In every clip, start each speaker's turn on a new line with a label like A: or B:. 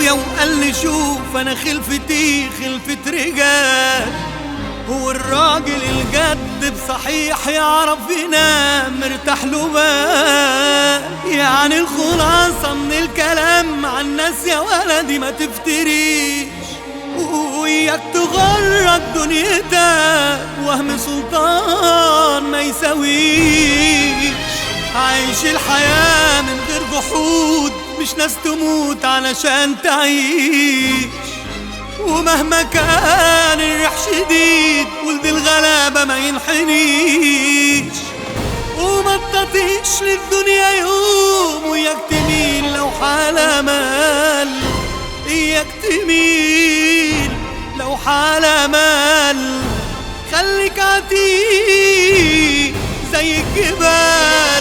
A: ابويا وقال لي شوف انا خلفتي خلفة رجال، هو الراجل الجد بصحيح يعرف ينام مرتاح له بال. يعني الخلاصة من الكلام مع الناس يا ولدي ما تفتريش، وياك تغرك دنيتك وهم سلطان ما يساويش. عايش الحياة من غير جحود، مش ناس تموت علشان تعيش. ومهما كان الريح شديد ولد الغلابة ما ينحنيش. وما تطيش للدنيا يوم، وياك تميل لو حالة مال. اياك تميل لو حالة مال، خليك عتيق زي الجبال.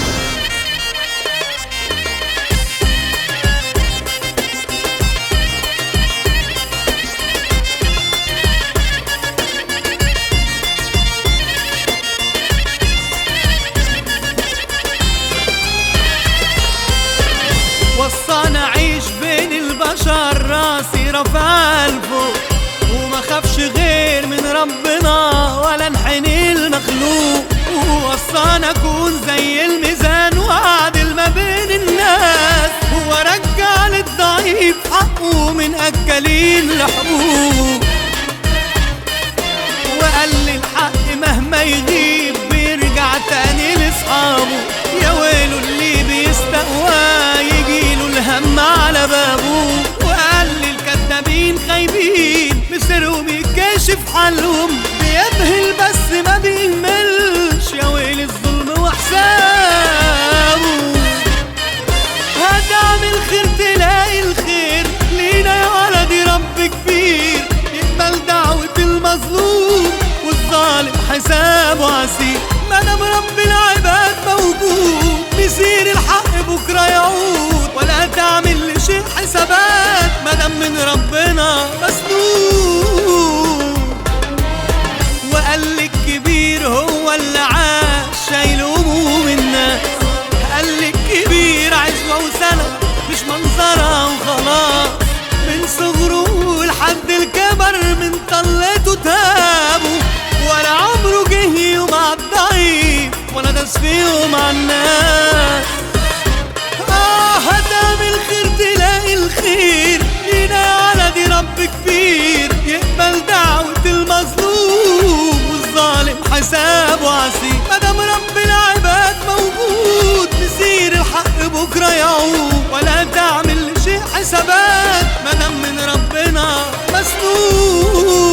A: وصانا عيش بين البشر، راسي رفع لفوق وما خافش غير من ربنا ولا انحني المخلوق. ووصانا اكون زي الميزان واعدل ما بين الناس، ورجع للضعيف حقه من اكلين الحقوق. وقال لي الحق مهما يغيب بيرجع تاني لاصحابه. يا ويله اللي بيستقوى يجيله الهم على بابه. وقال لي الكدابين خايبين مصيرهم يكشف حالهم، بيبهل بس ما بيهملش. يا ويل الظلم وحسابه. هتعمل خير تلاقي الخير، لينا يا ولدي رب كبير يقبل دعوة المظلوم، والظالم حسابه عسير. مادام رب العباد موجود بيصير الحق بكرة يعود، ولا تعمل لشيء حسابات مادام من ربنا مسنود. وقال لي الكبير هو اللي عاش شايل هموم الناس. قال لي الكبير عزوة وسنة مش منظرة وخلاص، من صغره لحد الكبر من طلته تابه. ولا عمره جه يوم عالضعيف ولا داس فيهم عالناس. هتعمل خير تلاقي الخير، لينا يا ولدي رب كبير يقبل دعوة المظلوم، والظالم حسابه عسير. مادام رب العباد موجود مسير الحق بكرة يعود، ولا تعمل لشيء حسابات مادام من ربنا مسنود.